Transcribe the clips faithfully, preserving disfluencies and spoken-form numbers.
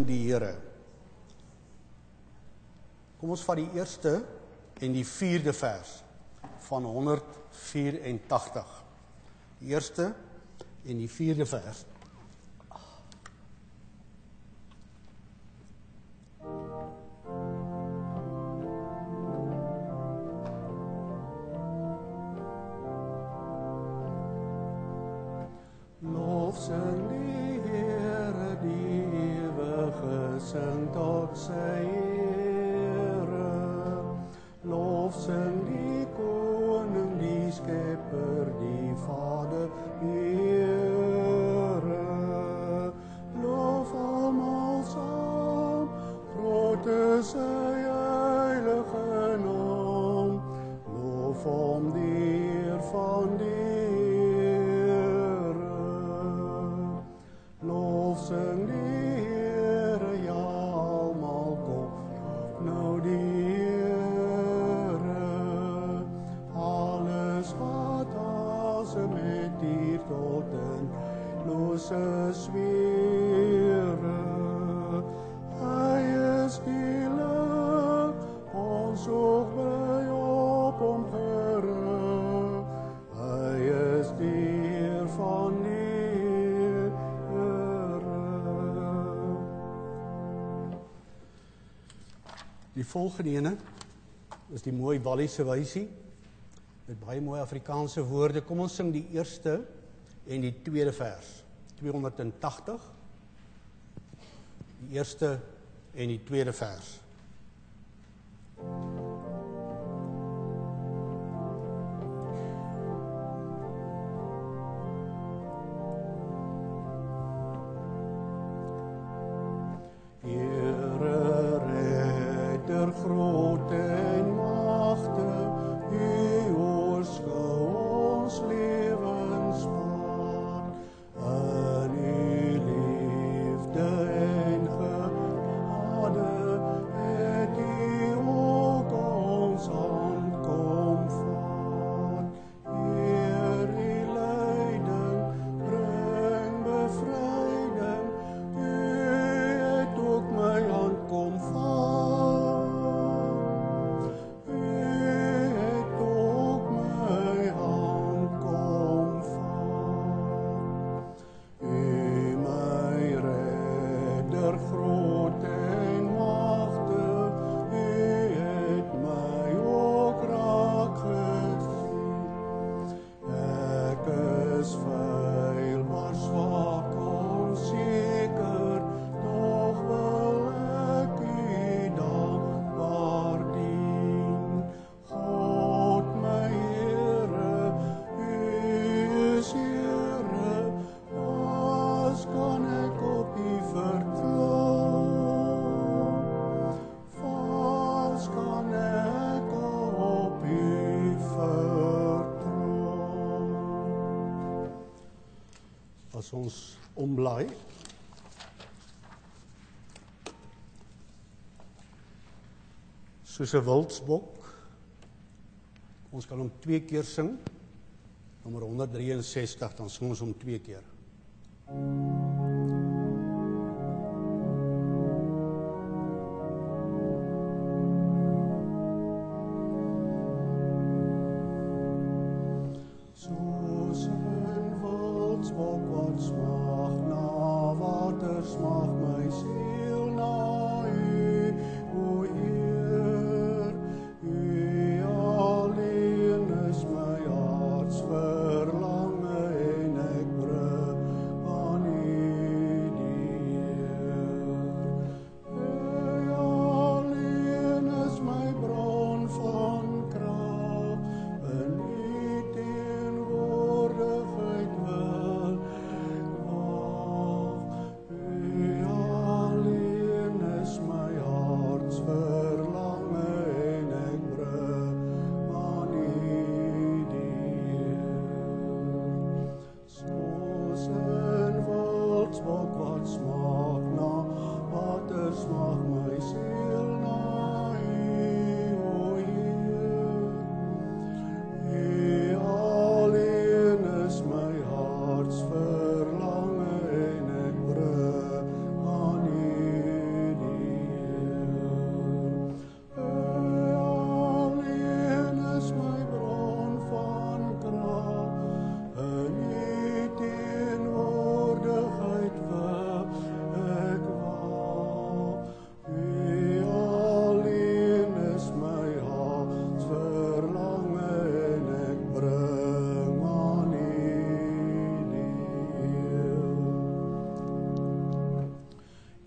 sing die Here. Kom ons vat die eerste en die vierde vers van honderd vyerentagtig. Die eerste en die vierde vers. Lof sing die Here, die ewige sing tot sy ere. Lof sing die Koning, die Skepper, die Vader, die Here. Lof almal saam, groot is sy heilige naam. Lof hom die Heer van die sing die Here, ja almal kom, nou die Here. Alles wat asem het hier tot in lose sfere. Hy is die lig, ons oog by op hom gerig. Hy is die Heer van die Die volgende ene is die mooi Walliese wysie, met baie mooi Afrikaanse woorde. Kom ons sing die eerste en die tweede vers, tweehonderdtagtig, die eerste en die tweede vers. Groot en magtig, U oorskou ons lewenspad. In U liefde en genade het U ook ons hand kom vat. Heer, U leiding bring bevryding, U het ook my hand kom vat. As ons omblaai, soos 'n wildsbok, ons kan hom twee keer sing, nommer honderd drieënsestig, dan sing ons hom twee keer. Soos 'n wildsbok wat smag na water, smag my siel na U, o Heer. U alleen is my harts verlange en ek brug aan U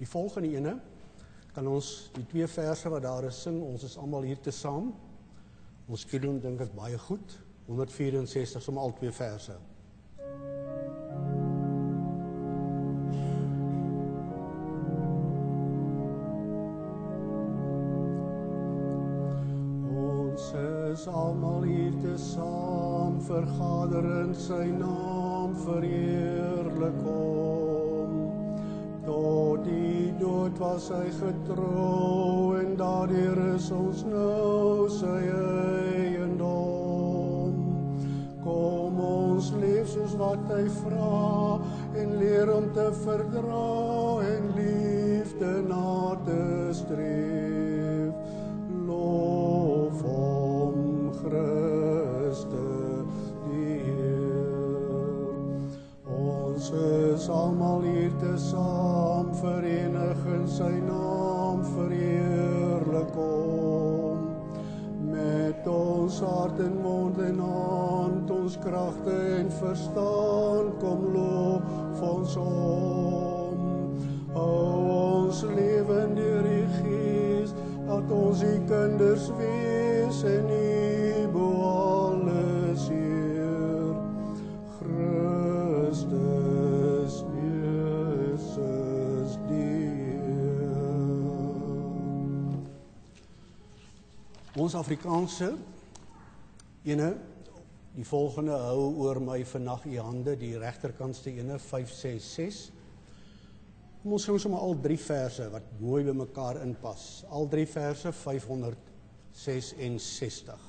Die volgende ene, kan ons die twee verse wat daar is sing, ons is almal hier te saam. Ons skedule dink ek baie goed, honderd vierensestig, sommer al twee verse. Ons is almal hier te saam, vergader in sy naam, verheerlik hom. Tot die dood was hy getrou, en daardeur is ons nou sy eiendom. Kom ons leef soos wat hy vra, en leer om te verdra, en liefde na te streef. Loof hom Christus die Heer. Ons is almal hier te saam, verenig in sy naam, verheerlik hom. Met ons hart en mond en hand, ons kragte en verstaan, kom loof ons hom. Hou ons leven deur die Gees, dat ons die kinders wees, en U bo alles Heer. Christus Jesus die Heer. Ons Afrikaanse ene, die volgende hou oor my vandag U hande, die regterkantste ene, vyf ses ses. Kom ons sing sommer al drie verse wat mooi by mekaar inpas. Al drie verse vyfhonderd sesensestig.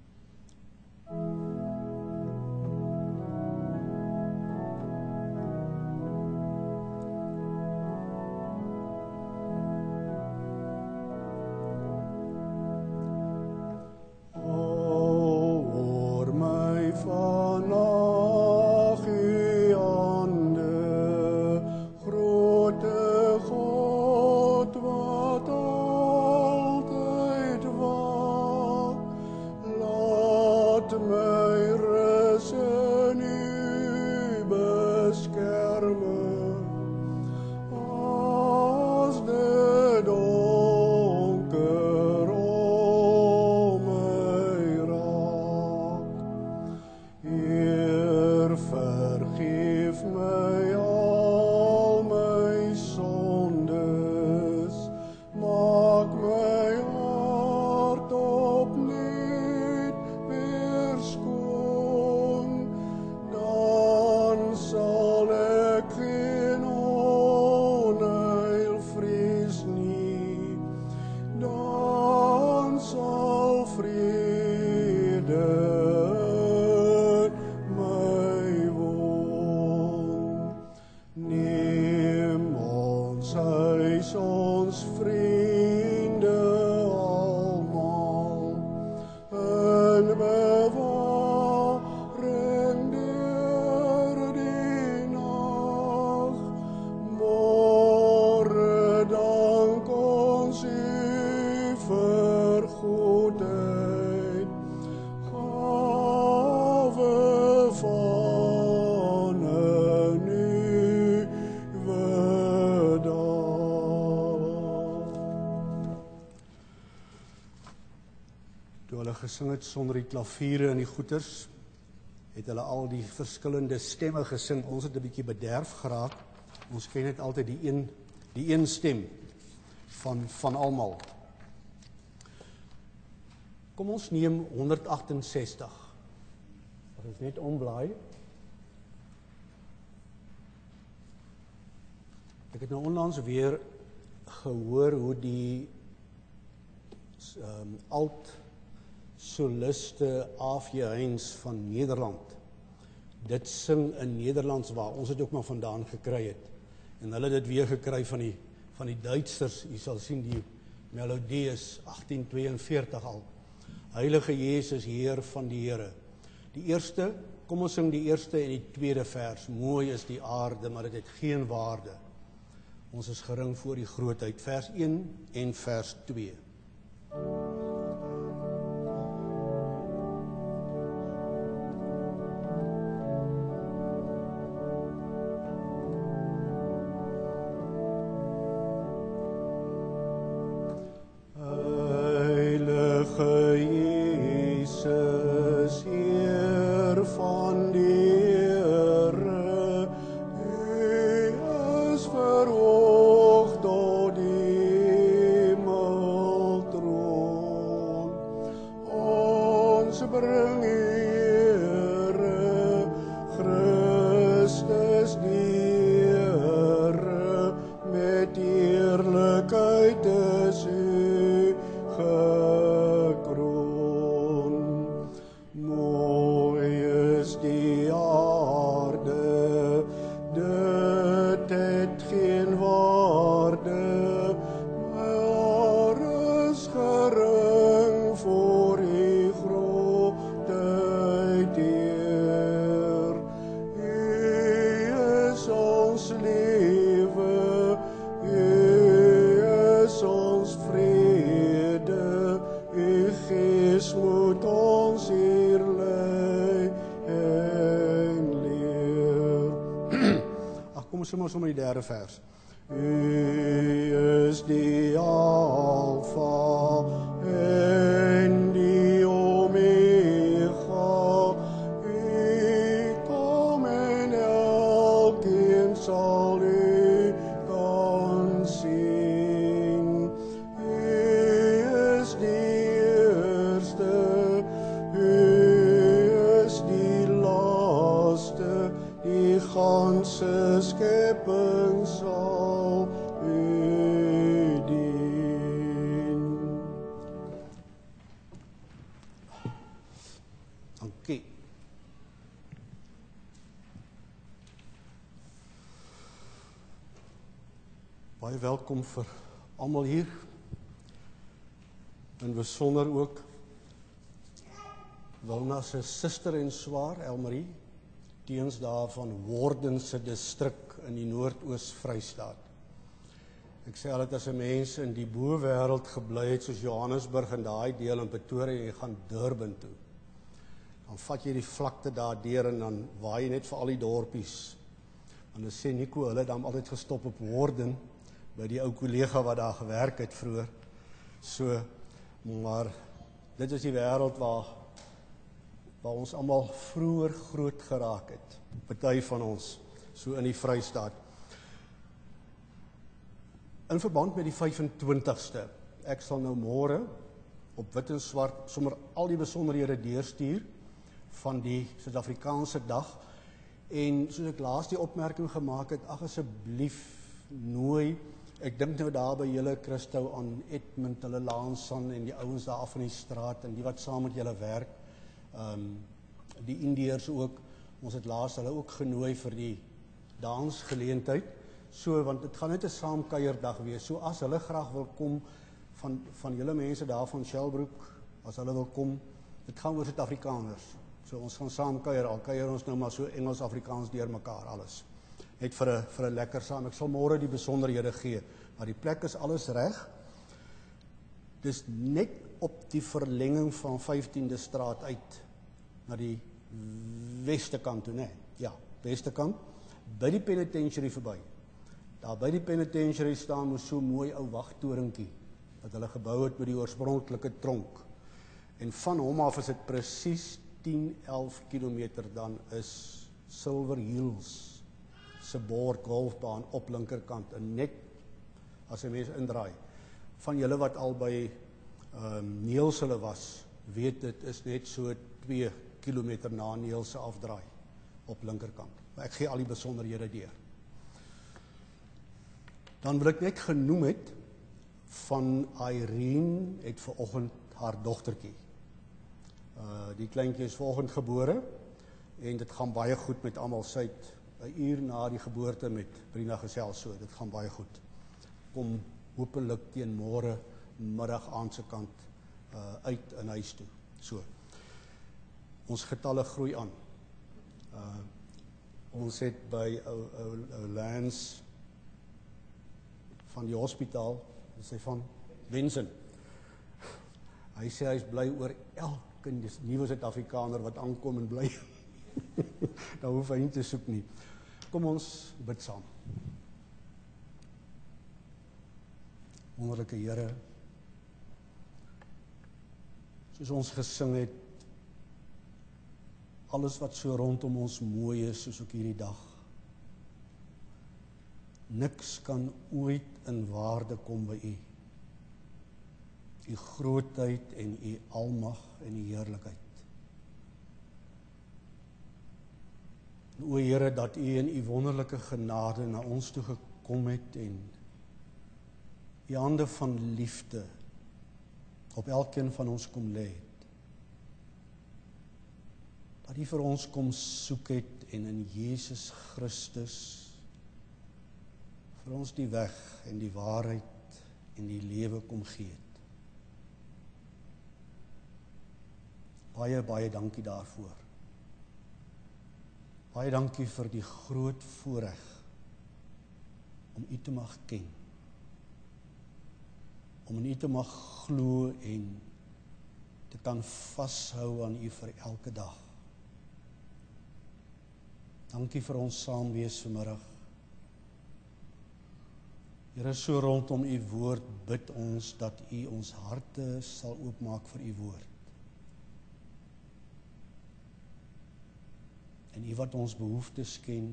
Gesing het sonder die klaviere en die goeters, het hulle al die verskillende stemme gesing. Ons het 'n bietjie bederf geraak. Ons ken net altyd die een, die een stem van, van almal. Kom ons neem honderd agt-en-sestig. Dat is net omblaai. Ek het nou onlangs weer gehoor hoe die um, alt soliste Aafje Heinz van Nederland dit sing in Nederlands, waar ons het ook maar vandaan gekry het, en hulle het dit weer gekry van die, van die Duitsers. Jy sal sien die melodie is agtien tweeënveertig al. Heilige Jezus, Heer van die Here. Die eerste, kom ons sing die eerste en die tweede vers. Mooi is die aarde, maar dit het geen waarde. Ons is gering voor die grootheid. Vers een en vers twee. Grootheid is U gekroon. Mooi is die aarde, dit het geen waarde, maar is gering voor U grootheid, Heer. U is ons lewe, U is ons vrede, U Gees moet ons hier lei en leer. Ag, kom ons sing maar sommer die derde vers. U is die Alfa en die Omega. U kom en elkeen sal U kan sien. U is die eerste, U is die laaste, die ganse skepping sal U dien. Dankie. Baie welkom vir almal hier. En besonder ook Wilna se suster en swaar, Elmarie, teens daar van Worden se distrik in die Noordoos-Vrystaat. Ek sê altyd as 'n mens in die bo-wêreld gebly het soos Johannesburg en daai deel in Pretoria en jy gaan Durban toe, dan vat jy die vlakte daardeur en dan waai jy net vir al die dorpies. En dan sê Nico, hulle het dan altyd gestop op Worden, by die ou kollega wat daar gewerk het vroeër. So, maar dit is die wêreld waar waar ons almal vroeër groot geraak het. Party van ons, so in die Vrystaat. In verband met die vyf-en-twintigste, ek sal nou môre op wit en swart sommer al die besonderhede deurstuur van die Suid-Afrikaanse dag. En soos ek laas die opmerking gemaak het, ag asseblief nooi, ek dink nou daar by julle Christo aan Edmund, hulle Laansan en die ouens daar af van die straat en die wat saam met julle werk. Um, die Indiërs ook, ons het laas hulle ook genooi vir die dansgeleentheid, so, want dit gaan net 'n saamkuierdag wees, so as hulle graag wil kom, van, van julle mense daar van Shelbroek, as hulle wil kom, dit gaan oor Suid-Afrikaners, so ons gaan saamkuier, al kuier ons nou maar so Engels-Afrikaans deur mekaar, alles, net vir 'n vir 'n lekker saam, ek sal môre die besonderhede gee, maar die plek is alles reg, dis net op die verlenging van vyftiende straat uit na die weste kant toe, nee, ja, weste kant, by die penitentiary verby. Daar by die penitentiary staan moes so mooi ou wagtoringkie wat hulle gebou het met die oorspronklike tronk. En van hom af is dit presies tien, elf kilometer, dan is Silver Hills se bord golfbaan op linkerkant en net as 'n mens indraai. Van julle wat al by um, Neelsele was, weet dit is net so twee kilometer na Neelse afdraai op linkerkant. Maar ek gee al die besonderhede deur. Dan wil ek net genoem het van Irene het vanoggend haar dogtertjie. Uh, die kleintjie is vanoggend gebore en dit gaan baie goed met almal. Sy het 'n uur na die geboorte met Brina gesels, so dit gaan baie goed. Kom hopelik teen môre middag aand se kant uh, uit in huis toe. So. Ons getalle groei aan. Uh, ons het by ou ou ou Lance van die hospitaal, sê van Wensen. Hy sê hy is bly oor elke nuwe Suid-Afrikaner wat aankom en bly. Daar hoef hy nie te soek nie. Kom ons bid saam. Wonderlike Here, soos ons gesing het, alles wat so rondom ons mooi is, soos ook hierdie dag. Niks kan ooit in waarde kom by U. U grootheid en U almag en U heerlikheid. O Here, dat U in U wonderlike genade na ons toe gekom het en U hande van liefde op elkeen van ons kom lê het. Dat U vir ons kom soek het en in Jesus Christus vir ons die weg en die waarheid en die lewe kom gee het. Baie, baie dankie daarvoor. Baie dankie vir die groot voorreg om U te mag ken. Om in U te mag glo en te kan vashou aan U vir elke dag. Dankie vir ons saam wees vanmiddag. Here, so rondom U woord bid ons dat U ons harte sal oopmaak vir U woord. En U wat ons behoeftes ken,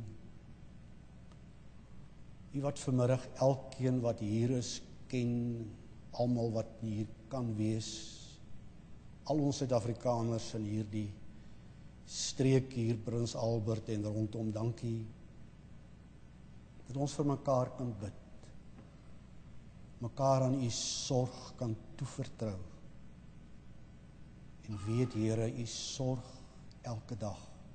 U wat vanmiddag elkeen wat hier is ken, almal wat hier kan wees, al ons Suid-Afrikaners in hierdie streek hier, Prins Albert en rondom, dankie, dat ons vir mekaar kan bid, mekaar aan U sorg kan toevertrou, en weet, Here, U sorg elke dag.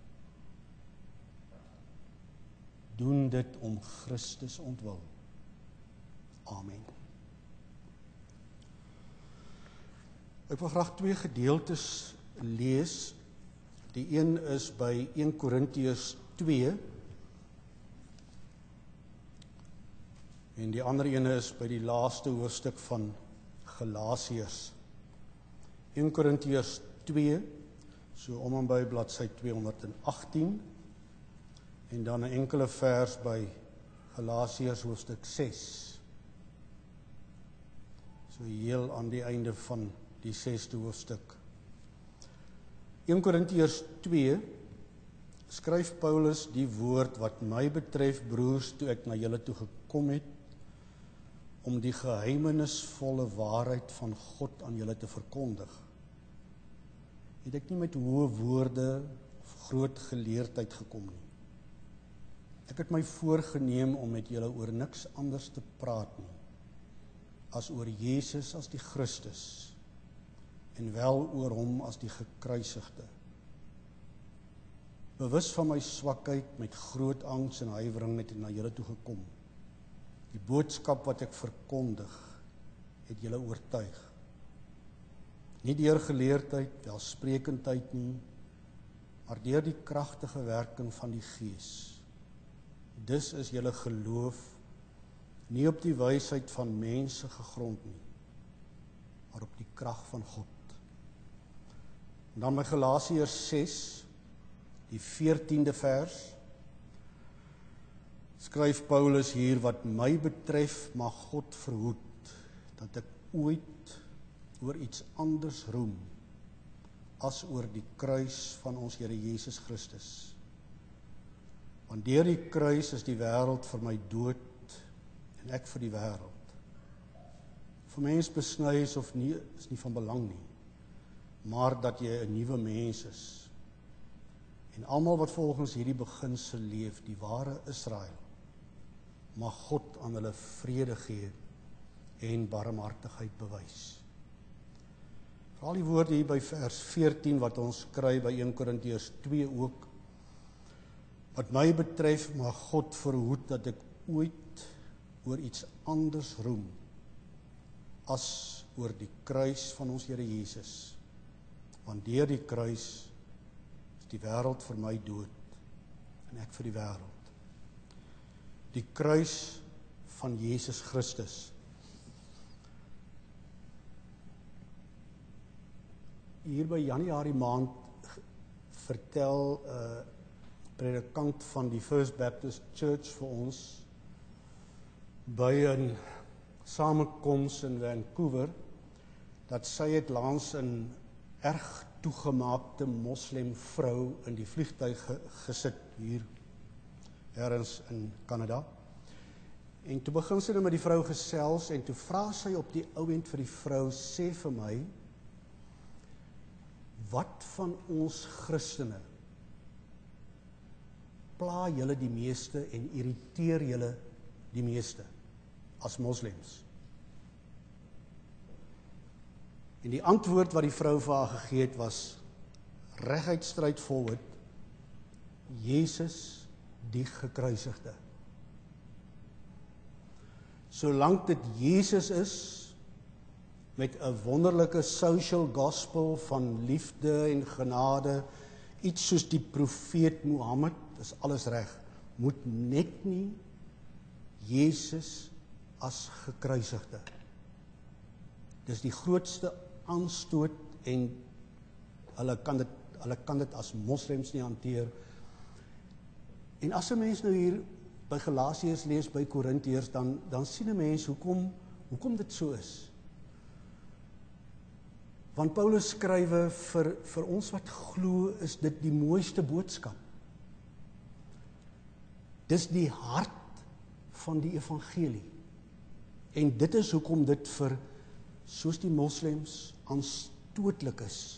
Doen dit om Christus ontwil. Amen. Ek wil graag twee gedeeltes lees. Die een is by een Korintiërs twee en die ander een is by die laaste hoofstuk van Galasiërs. een Korintiërs twee, so om en by bladsy tweehonderdagtien en dan 'n enkele vers by Galasiërs hoofstuk ses. So heel aan die einde van die sesde hoofstuk. een Korintiërs twee skryf Paulus die woord wat my betref, broers, toe ek na julle toe gekom het, om die geheimenisvolle waarheid van God aan julle te verkondig. Het ek nie met hoë woorde of groot geleerdheid gekom nie. Ek het my voorgeneem om met julle oor niks anders te praat nie, as oor Jesus as die Christus, en wel oor hom as die gekruisigde. Bewus van my swakheid, met groot angs en huiwering het ek na julle toe gekom. Die boodskap wat ek verkondig, het julle oortuig. Nie deur geleerdheid, welsprekendheid nie, maar deur die kragtige werking van die Gees. Dus is julle geloof nie op die wysheid van mense gegrond nie, maar op die krag van God. En dan by Galasiërs ses, die veertiende vers, skryf Paulus hier, wat my betref, mag God verhoed, dat ek ooit oor iets anders roem, as oor die kruis van ons Here Jesus Christus. Want deur die kruis is die wêreld vir my dood, en ek vir die wêreld. Vir mens besny is of nie, is nie van belang nie, maar dat jy 'n nuwe mens is. En almal wat volgens hierdie beginsel leef, die ware Israel, mag God aan hulle vrede gee en barmhartigheid bewys. Veral die woorde hier by vers veertien wat ons kry by een Korintiërs twee ook, wat my betref, mag God verhoed dat ek ooit oor iets anders roem, as oor die kruis van ons Here Jesus. Want deur die kruis is die wêreld vir my dood, en ek vir die wêreld. Die kruis van Jesus Christus. Hier by Januarie maand vertel 'n uh, predikant van die First Baptist Church vir ons by 'n samekoms in Vancouver, dat sy het laas 'n erg toegemaakte moslem vrou in die vliegtuig ge gesit hier ergens in Kanada. En toe begin sy nou met die vrou gesels en toe vra sy op die ou end vir die vrou, sê vir my, wat van ons Christene pla julle die meeste en irriteer julle die meeste as moslems? En die antwoord wat die vrou vir haar gegee het was reguit straightforward: Jesus die gekruisigde. Solank dit Jesus is, met 'n wonderlike social gospel van liefde en genade, iets soos die profeet Mohammed, is alles reg. Moet net nie Jesus as gekruisigde. Dis die grootste aanstoot en hulle kan dit hulle kan dit as moslems nie hanteer. En as 'n mens nou hier by Galasiërs lees, by Korintiërs, dan dan sien 'n mens hoekom hoekom dit so is. Want Paulus skrywe vir vir ons wat glo, is dit die mooiste boodskap. Dis die hart van die evangelie. En dit is hoekom dit vir, soos die moslems, aanstootlik is.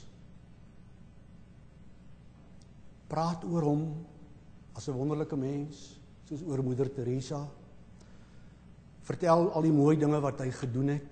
Praat oor hom as 'n wonderlike mens, soos oor moeder Teresa. Vertel al die mooi dinge wat hy gedoen het.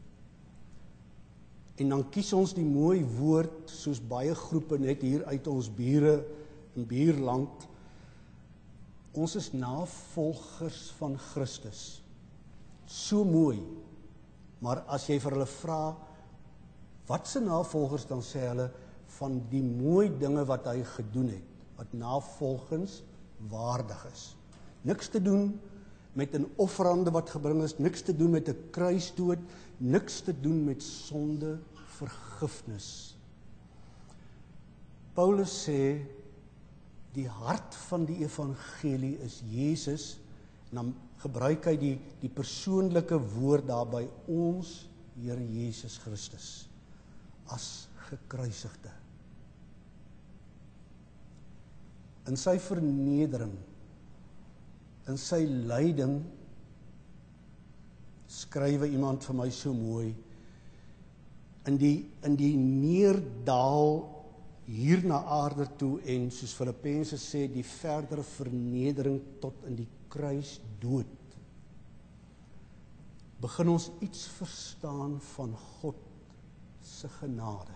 En dan kies ons die mooi woord, soos baie groepe net hier uit ons bure en buurland. Ons is navolgers van Christus. So mooi. Maar as jy vir hulle vra, wat se navolgers, dan sê hulle van die mooi dinge wat hy gedoen het, wat navolgens waardig is. Niks te doen met 'n offerande wat gebring is, niks te doen met 'n kruisdood, niks te doen met sonde vergifnis. Paulus sê, die hart van die evangelie is Jesus, en dan gebruik hy die, die persoonlike woord daarby, ons Here Jesus Christus, as gekruisigde. In sy vernedering, in sy lyding, skrywe iemand vir my so mooi, in die, in die neerdaal hier na aarde toe, en soos Filippense sê, die verdere vernedering tot in die kruis dood, begin ons iets verstaan van God se genade.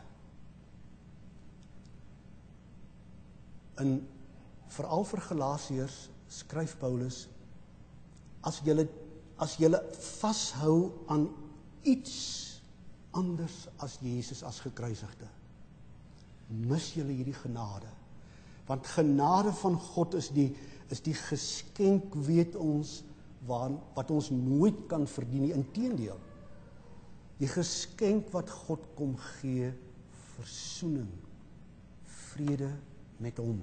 In veral vir Galasiërs skryf Paulus, as julle as julle vashou aan iets anders as Jesus as gekruisigde, mis julle hierdie genade. Want genade van God is die is die geskenk, weet ons, waar, wat ons nooit kan verdien nie. Inteendeel, die geskenk wat God kom gee, versoening, vrede met hom,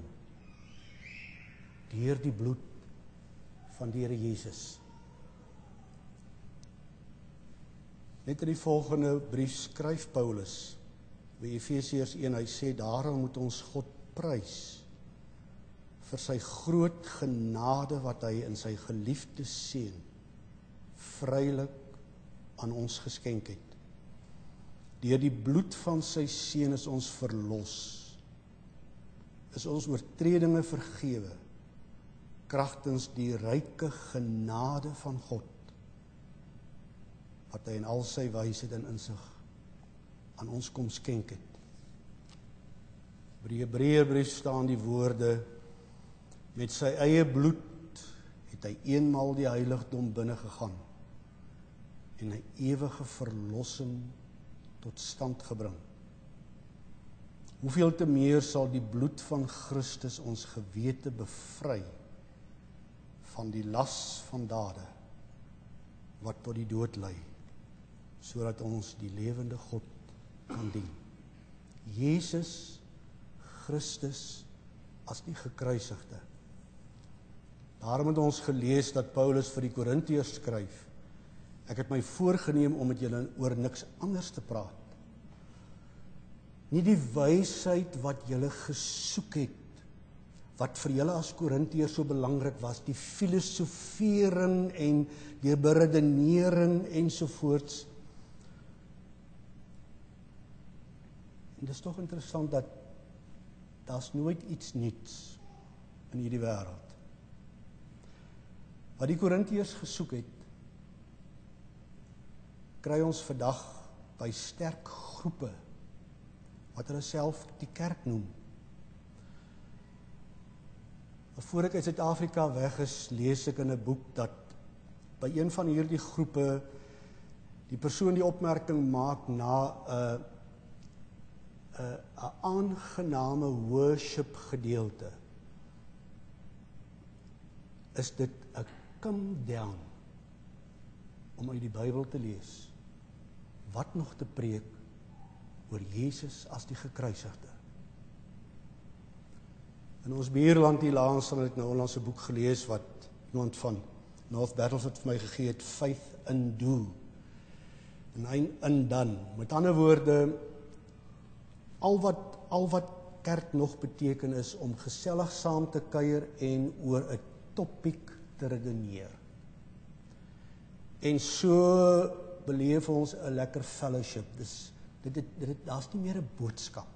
deur die bloed van die Here Jesus. Net in die volgende brief skryf Paulus, by Efesiërs een, hy sê, daarom moet ons God prys, vir sy groot genade wat hy in sy geliefde seun vrylik aan ons geskenk het. Deur die bloed van sy seun is ons verlos, is ons oortredinge vergewe, kragtens die ryke genade van God, wat hy in al sy wysheid en insig aan ons kom skenk het. By die Hebreërbrief staan die woorde, met sy eie bloed het hy eenmaal die heiligdom binne gegaan en 'n ewige verlossing tot stand gebring. Hoeveel te meer sal die bloed van Christus ons gewete bevry van die las van dade wat tot die dood lei, sodat ons die lewende God kan dien. Jesus Christus as die gekruisigde. Daarom het ons gelees dat Paulus vir die Korintiërs skryf, ek het my voorgeneem om met julle oor niks anders te praat. Nie die wysheid wat julle gesoek het, wat vir julle as Korintiërs so belangrik was, die filosofering en die beredenering ensovoorts. En dit is toch interessant dat daar's nooit iets niets in hierdie wêreld. Wat die Korintiërs gesoek het, kry ons vandag by sterk groepe, wat hulle self die kerk noem. Voor ek uit Suid-Afrika weg is, lees ek in 'n boek dat by een van hierdie groepe die persoon die opmerking maak na 'n 'n 'n aangename worship gedeelte. Is dit 'n come down om uit die Bybel te lees, wat nog te preek oor Jesus as die gekruisigde. In ons buurland hier langs het ek nou onlangs 'n boek gelees wat iemand van North Battleford vir my gegee het, Faith in Do, en hy in dan. Met ander woorde, al wat al wat kerk nog beteken is om gesellig saam te kuier en oor 'n topiek te redeneer. En so beleef ons 'n lekker fellowship. Dis dit dit, dit daar's nie meer 'n boodskap.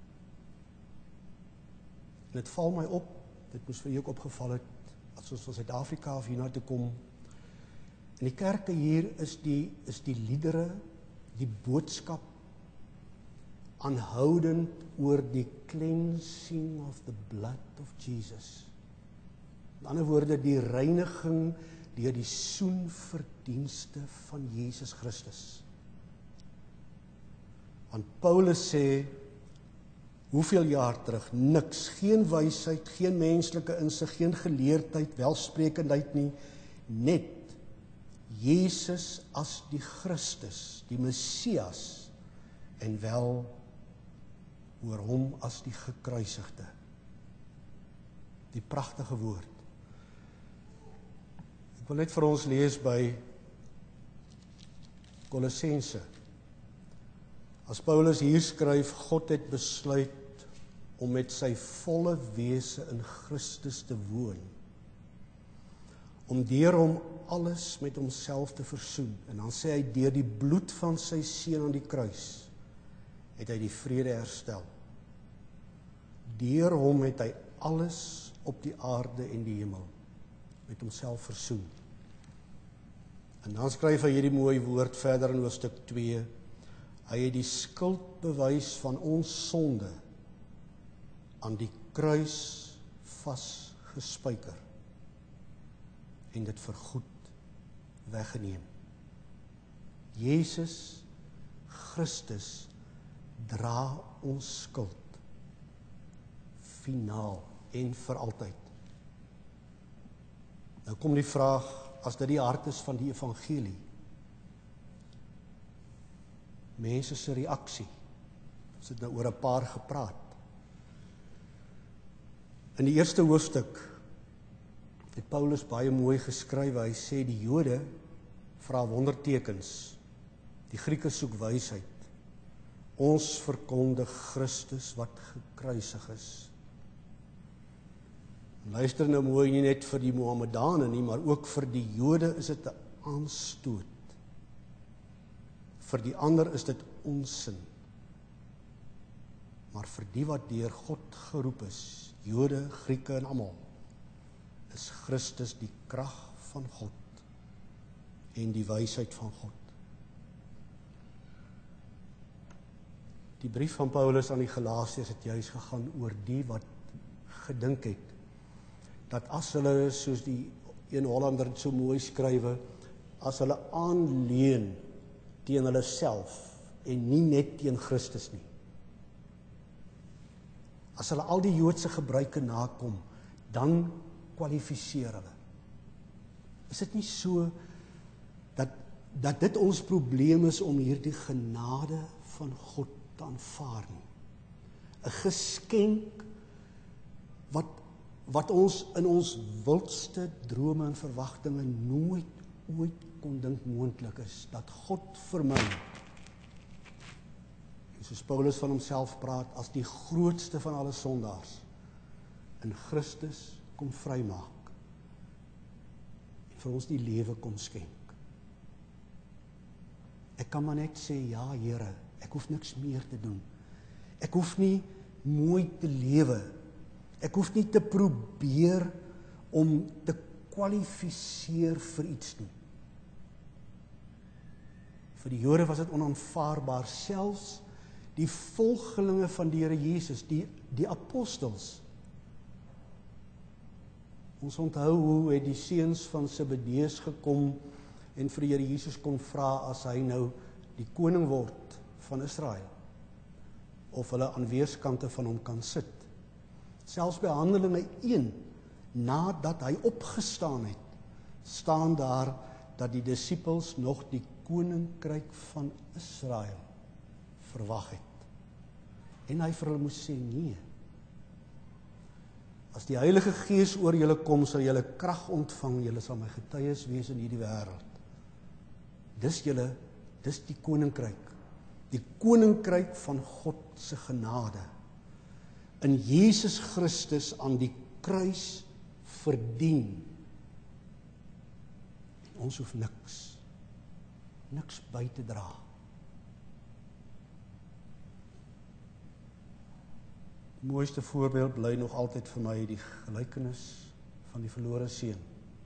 En dit val my op, dit moes vir jou ook opgeval het, as ons van Suid-Afrika af hierna toe kom. In die kerke hier is die is die liedere, die boodskap aanhoudend oor die cleansing of the blood of Jesus. In ander woorde, die reiniging deur die soenverdienste van Jesus Christus. Want Paulus sê, hoeveel jaar terug, niks, geen wysheid, geen menslike insig, geen geleerdheid, welsprekendheid nie, net Jesus as die Christus, die Messias, en wel oor hom as die gekruisigde. Die pragtige woord. Ek wil net vir ons lees by Kolossense. As Paulus hier skryf, God het besluit om met sy volle wese in Christus te woon, om deur hom alles met homself te versoen. En dan sê hy, deur die bloed van sy seun aan die kruis, het hy die vrede herstel. Deur hom het hy alles op die aarde en die hemel met homself versoen. En dan skryf hy hierdie mooi woord verder in hoofstuk twee, hy het die skuldbewys van ons sonde aan die kruis vasgespijker en dit vergoed weggeneem. Jesus Christus dra ons skuld finaal en vir altyd. Nou kom die vraag, as dit die hart is van die evangelie, mense se reaksie, ons het nou oor 'n paar gepraat. In die eerste hoofstuk het Paulus baie mooi geskryf, hy sê die Jode vra wondertekens, die Grieke soek wysheid, ons verkondig Christus wat gekruisig is. Luister nou mooi, nie net vir die Mohammedane nie, maar ook vir die Jode is dit 'n aanstoot. Vir die ander is dit onsin. Maar vir die wat deur God geroep is, Jode, Grieke en almal, is Christus die krag van God en die wysheid van God. Die brief van Paulus aan die Galasiërs het juis gegaan oor die wat gedink het, dat as hulle, soos die een Hollander het so mooi skrywe, as hulle aanleun teen hulle self en nie net teen Christus nie. As hulle al die Joodse gebruike nakom, dan kwalifiseer hulle. Is dit nie so dat, dat dit ons probleem is om hierdie genade van God te aanvaar nie? 'n geskenk wat, wat ons in ons wildste drome en verwagtinge nooit ooit kon dink moontlik is, dat God vir my, soos Paulus van homself praat, as die grootste van alle sondaars, in Christus kom vrymaak, en vir ons die lewe kom skenk. Ek kan maar net sê, ja Here, ek hoef niks meer te doen. Ek hoef nie mooi te lewe. Ek hoef nie te probeer om te kwalifiseer vir iets nie. Vir die Jode was dit onaanvaarbaar, selfs die volgelinge van die Here Jesus, die, die apostels. Ons onthou hoe het die seuns van Zebedeus gekom en vir die Here Jesus kom vra as hy nou die koning word van Israel, of hulle aan weerskante van hom kan sit. Selfs by Handelinge een, nadat hy opgestaan het, staan daar dat die disippels nog die koninkryk van Israel verwag het. En hy vir hulle moes sê, nee. As die Heilige Gees oor julle kom, sal julle krag ontvang, julle sal my getuies wees in hierdie wêreld. Dis julle, dis die koninkryk. Die koninkryk van God se genade. In Jesus Christus aan die kruis verdien. En ons hoef niks, niks by te dra. Die mooiste voorbeeld bly nog altyd vir my die gelykenis van die verlore seun.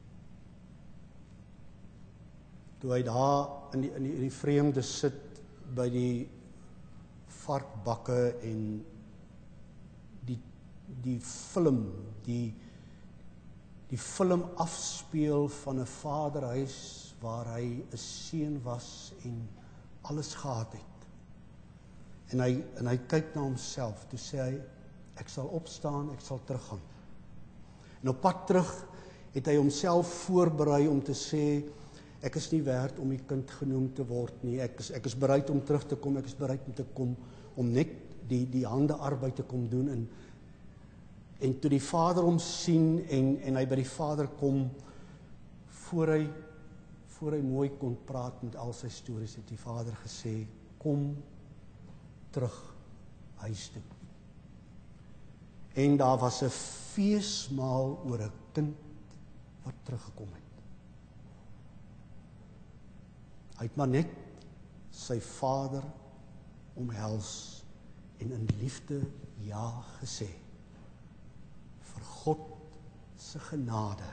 Toe hy daar in die, in die, in die vreemde sit by die varkbakke en die, die film, die, die film afspeel van 'n vaderhuis waar hy 'n seun was en alles gehad het. En hy, en hy kyk na homself, toe sê hy, ek sal opstaan, ek sal teruggaan. En op pad terug het hy homself voorberei om te sê, ek is nie werd om die kind genoem te word nie, ek is, ek is bereid om terug te kom, ek is bereid om te kom, om net die, die hande arbeid te kom doen, en, en toe die vader hom sien, en, en hy by die vader kom, voor hy, voor hy mooi kon praat met al sy stories, het die vader gesê, kom terug huis toe. En daar was 'n feesmaal oor 'n kind wat teruggekom het. Hy het maar net sy vader omhels en in liefde ja gesê. Vir God se genade.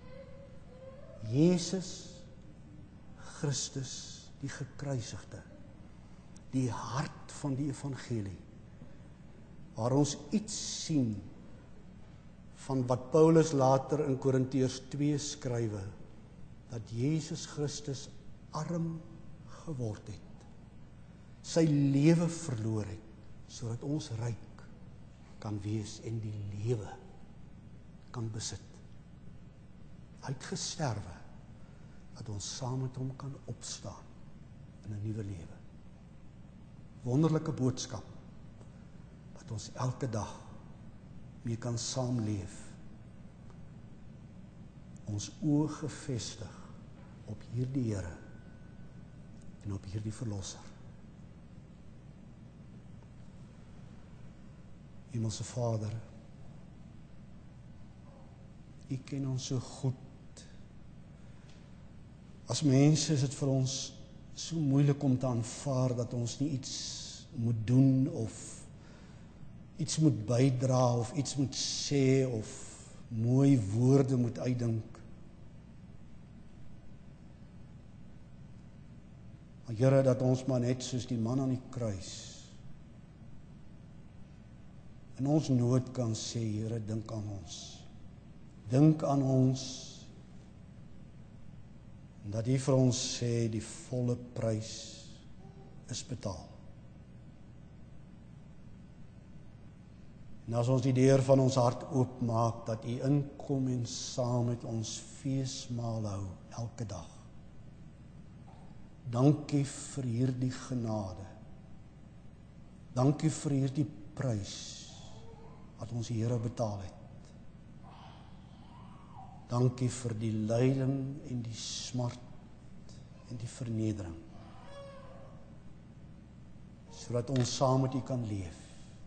Jesus Christus, die gekruisigde, die hart van die evangelie, waar ons iets sien van wat Paulus later in Korintiërs twee skrywe, dat Jesus Christus arm geword het, sy lewe verloor het, sodat ons ryk kan wees en die lewe kan besit. Hy het gesterwe, dat ons saam met hom kan opstaan in 'n nuwe lewe. Wonderlike boodskap, dat ons elke dag mee kan saamleef, ons oë gefestig op hierdie Here en op hierdie Verlosser. Hemelse Vader, U ken ons so goed. As mense is dit vir ons so moeilik om te aanvaar dat ons nie iets moet doen of iets moet bydra of iets moet sê of mooi woorde moet uitdink. Maar Here, dat ons maar net soos die man aan die kruis in ons nood kan sê, Here, dink aan ons. Dink aan ons, en dat U vir ons sê, die volle prys is betaal. En as ons die deur van ons hart oopmaak, dat U inkom en saam met ons feesmaal hou, elke dag. Dankie vir hierdie genade. Dankie vir hierdie prys wat ons Here betaal het. Dankie vir die lyding en die smart en die vernedering, sodat ons saam met U kan leef.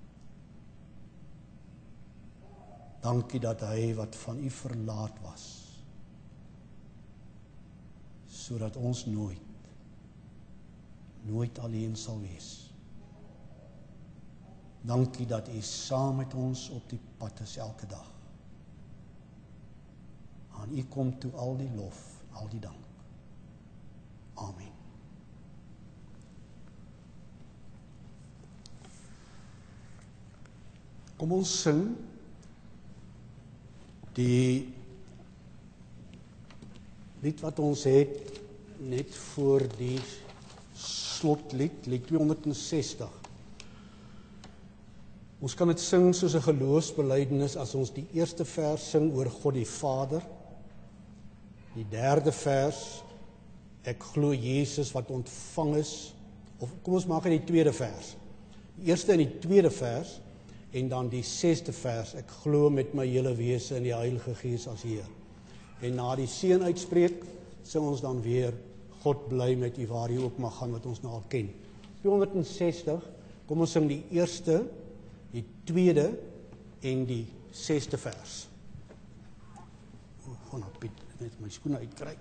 Dankie dat hy wat van U verlaat was, sodat ons nooit, nooit alleen sal wees. Dankie dat U saam met ons op die pad is elke dag. Aan U kom toe al die lof, al die dank. Amen. Kom ons sing die lied wat ons het net voor die slotlied, lied tweehonderdsestig. Ons kan dit sing soos 'n geloofsbelijdenis as ons die eerste vers sing oor God die Vader, die derde vers, ek glo Jesus wat ontvang is, of kom ons maak dit die tweede vers, die eerste en die tweede vers, en dan die sesde vers, ek glo met my hele wese in die Heilige Gees as Heer. En na die seën uitspreek, sing ons dan weer, God bly met u waar u ook mag gaan, wat ons nou al ken. tweehonderdsestig, kom ons sing die eerste, die tweede en die sesde vers. O, gaan nou Piet, net my skoene uitkry.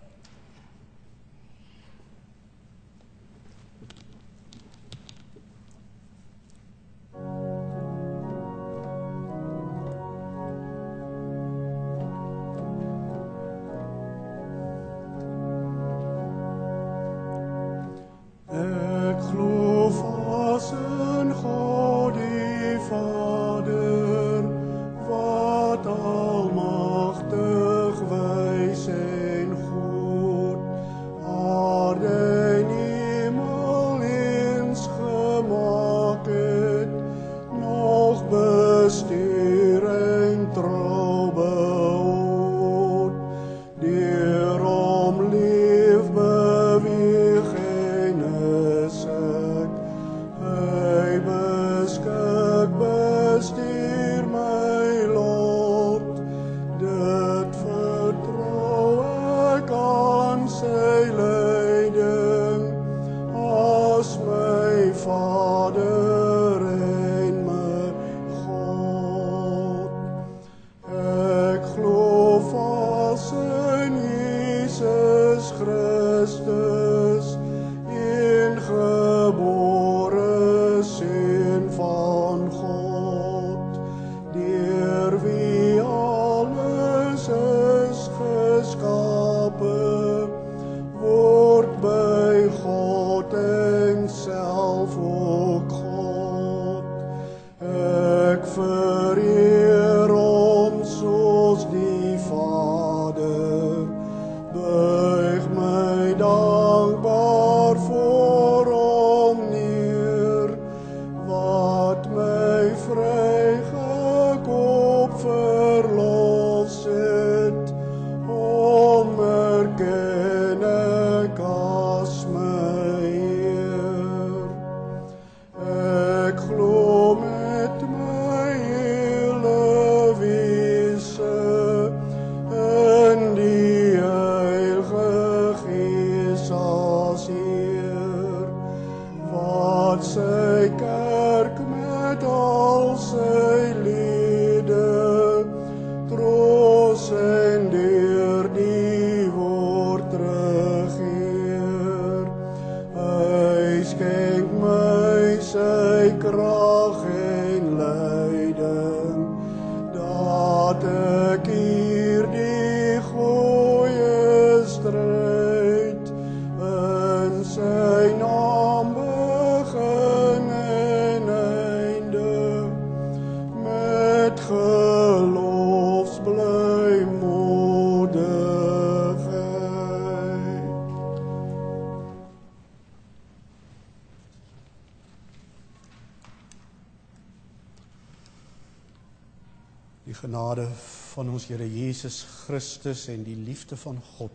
Die genade van ons Here Jesus Christus en die liefde van God,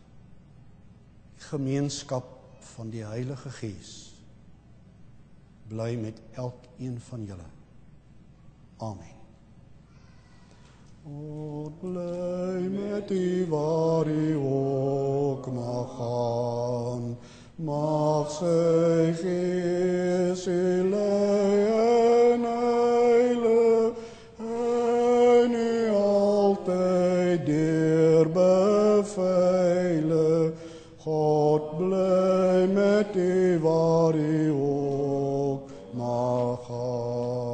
die gemeenskap van die Heilige Gees, bly met elkeen van julle. Amen. God bly met u waar u ook mag gaan, mag sy Gees u lei en heilig, en u altyd deur beveilig. God bly met u waar u ook mag gaan.